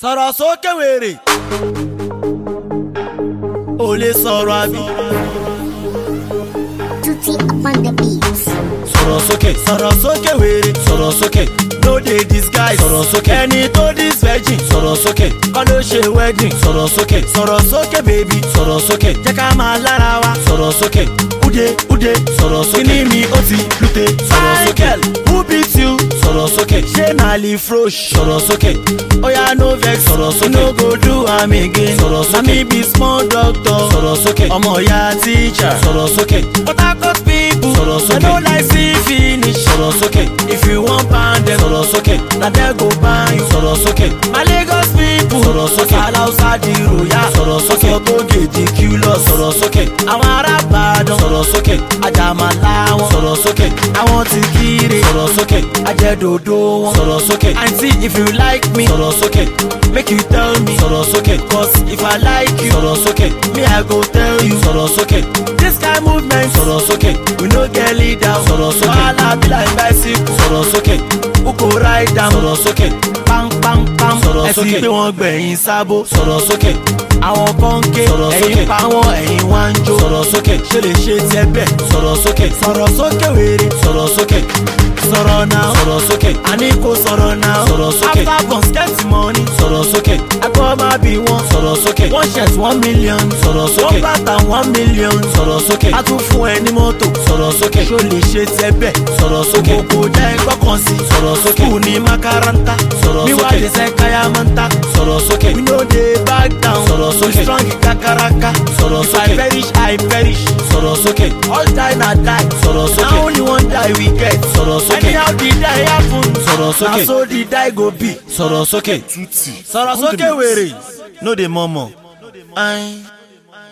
sọ̀rọ̀ sókè wèrè ó lè sọ̀rọ̀ àbí. Tutti upon the beats. sọ̀rọ̀ sókè wèrè sọ̀rọ̀ sókè no dey disguise sọ̀rọ̀ sókè ẹni tó dis virgin sọ̀rọ̀ sókè kọ́ ló ṣe wedding sọ̀rọ̀ sókè baby sọ̀rọ̀ sókè jẹ́ ká máa lára wa sọ̀rọ̀ sókè ude sọ̀rọ̀ sókè kíní mi ó ti lute sọ̀rọ̀ sókè who beat you sọ̀rọ̀ sókè ṣé na lifrosh sọ̀rọ̀ sókè oya no vex sọ̀rọ̀ sókè no go do am again sọ̀rọ̀ sókè na me be small doctor sọ̀rọ̀ sókè ọmọ ìyá teacher sọ̀rọ̀ sókè Port Harcourt people sọ̀rọ̀ sókè I no like see finish sọ̀rọ̀ sókè if you wan pound them sọ̀rọ̀ sókè na dem go buy you sọ̀rọ̀ sókè my Lagos people sọ̀rọ̀ sókè alausa di royal sọ̀rọ̀ sókè ọ̀tọ̀gẹ̀dì qlọ sọ̀rọ̀ sókè àwọn ará Ìbàdàn sọ̀rọ̀ sókè àjàmàlà wọn sọ̀rọ̀ sókè àwọn tí kiri sọ̀rọ̀ sókè àjẹdòdò wọn sọ̀rọ̀ sókè aunty if you like me sọ̀rọ̀ sókè make you tell me sọ̀rọ̀ sókè cause if I like you sọ̀rọ̀ sókè me I go tell you sọ̀rọ̀ sókè this kind movement sọ̀rọ̀ sókè we no get leader sọ̀rọ̀ sókè wahala be like bicycle sọ̀rọ̀ sókè who go ride am sọ̀rọ̀ sókè pam sọ̀rọ̀ sókè ẹ̀sìn pé wọ́n gbẹ̀yìn sábó sọ̀rọ̀ sókè àwọn kan ké ẹ̀yìn pa wọn ẹ̀yìn wá ń jó sọ̀rọ̀ sókè ṣe lè ṣe tiẹ̀ bẹ́ẹ̀ sọ̀rọ̀ sókè wèrè sọ̀rọ̀ sókè sọ̀rọ̀ náà sọ̀rọ̀ sókè àní kò sọ̀rọ̀ náà sọ̀rọ̀ sókè after bus get money sọ̀rọ̀ sókè agbọ́ máa bí wọn sọ̀rọ̀ sókè one shirt 1 million sọ̀rọ̀ sókè one bàtà 1 million sọ̀rọ̀ sókè a tún fún ẹ ní mọ́tò sọ̀rọ̀ sókè ṣó lè ṣe tiẹ̀ bẹ́ẹ̀ sọ̀rọ̀ sókè kò já ẹ gbọ́kàn sí sọ̀rọ̀ sókè kù ní makaranta sọ̀rọ̀ sókè níwájú ẹsẹ̀ kayamanta sọ̀rọ̀ sókè we no dey back down sọ̀rọ̀ sókè we strong kakaraka sọ̀rọ̀ sókè if I perish I perish sọ̀rọ̀ sókè all die na die sọ̀rọ̀ sókè na only one die we get sọ̀rọ̀ sókè anyhow the die happen sọ̀rọ̀ sókè na so the die go be sọ̀rọ̀ sókè sọ̀rọ̀ sókè wèrè no dey murmur.